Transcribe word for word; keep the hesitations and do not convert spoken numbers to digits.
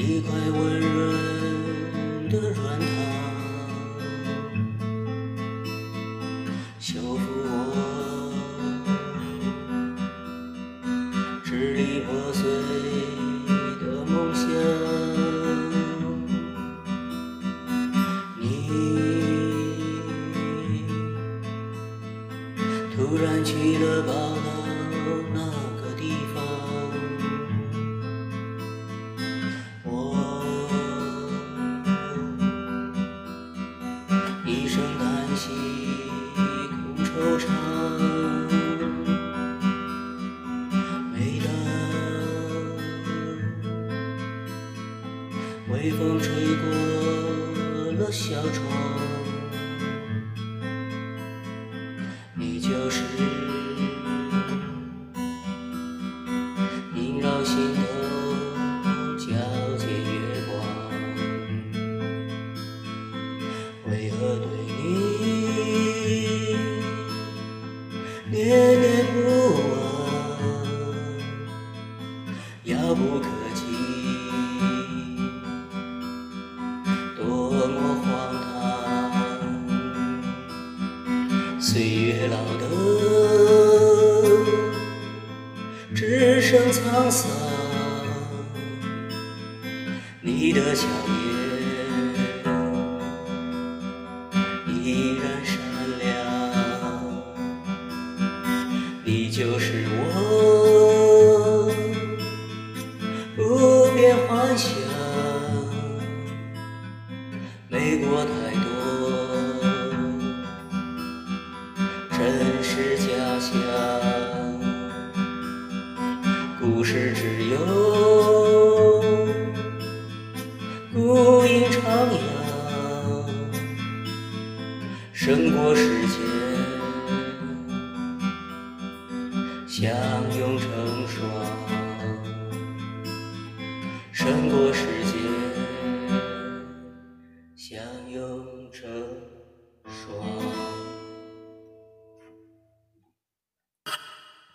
一块温润的软糖，修复我支离破碎的梦想。你突然去了报道那个地方，一声叹息，空惆怅。每当微风吹过了小窗，你就是萦绕心头皎洁月光。为何对你念念不忘，遥不可及，多么荒唐！岁月老得只剩沧桑，你的笑颜依然善良，你就是我不变幻想。没过太多真实假象，故事只有孤影徜徉，胜过世间相拥成双，胜过世间